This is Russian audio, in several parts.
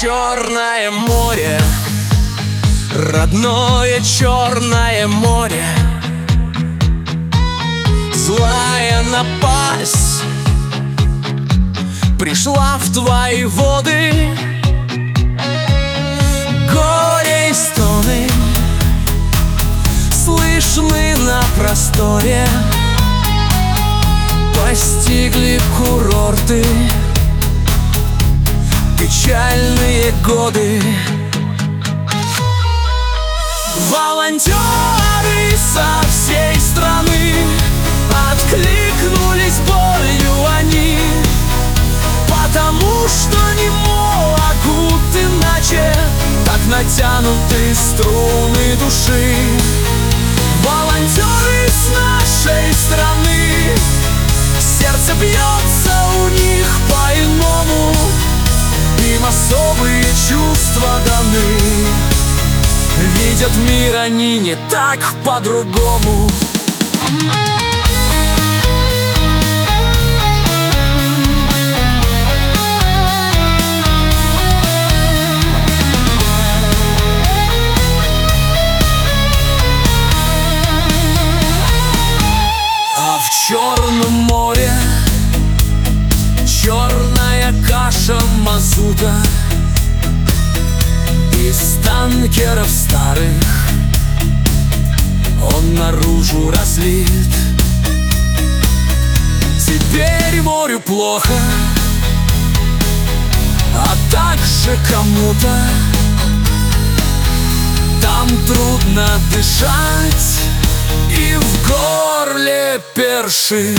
Черное море, родное Черное море, злая напасть пришла в твои воды. Горе и стоны слышны на просторе, постигли курорты печальные годы. Волонтеры со всей страны откликнулись болью они, потому что не могут иначе, так натянуты струны души. Волонтеры с нашей страны, сердце бьется у них по-иному, им особые чувства даны, видят мир они не так, по-другому. А в Черном море черная каша мазута из танкеров старых он наружу разлит. Теперь морю плохо, а также кому-то там трудно дышать и в горле першит.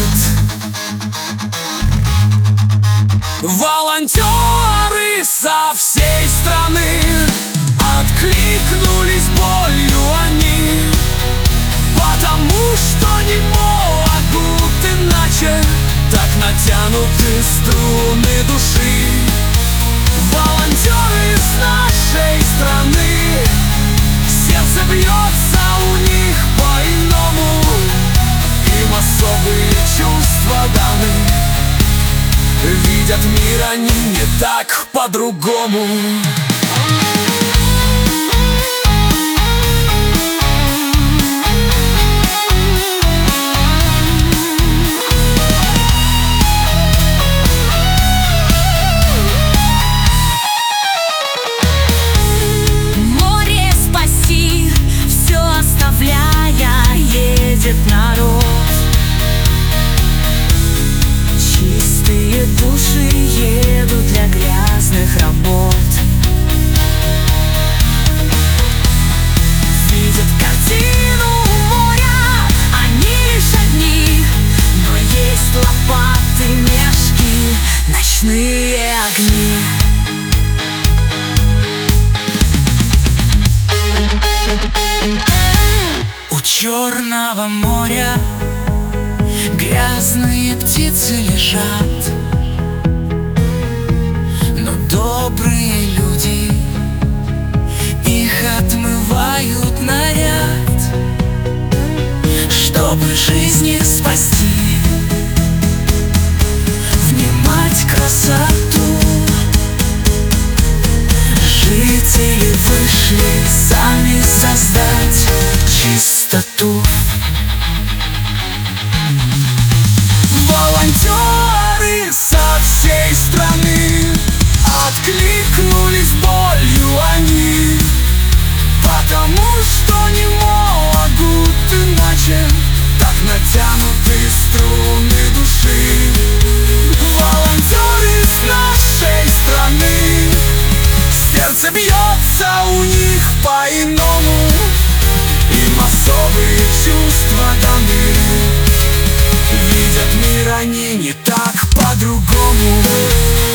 Волонтеры со всей страны откликнулись болью они, потому что не могут иначе, так натянуты струны души. Волонтеры с нашей страны, сердце бьется у них по-иному, им особые чувства даны, видят мир они не так, по-другому. Море спаси, все оставляя, едет народ. Чистые души едут для грязных работ, видят картину моря, они лишь одни, но есть лопаты, мешки, ночные огни. У Черного моря грязные птицы лежат, но добрые люди их отмывают наряд, чтобы жизнь их спасти, внимать красоту. Жители вышли сами создать чистоту. Волонтеры со всей страны откликнулись болью они, потому что не могут иначе, так натянуты струны души. Волонтеры с нашей страны, сердце бьется у них по-иному, им особые чувства даны, видят мир они не так, по-другому.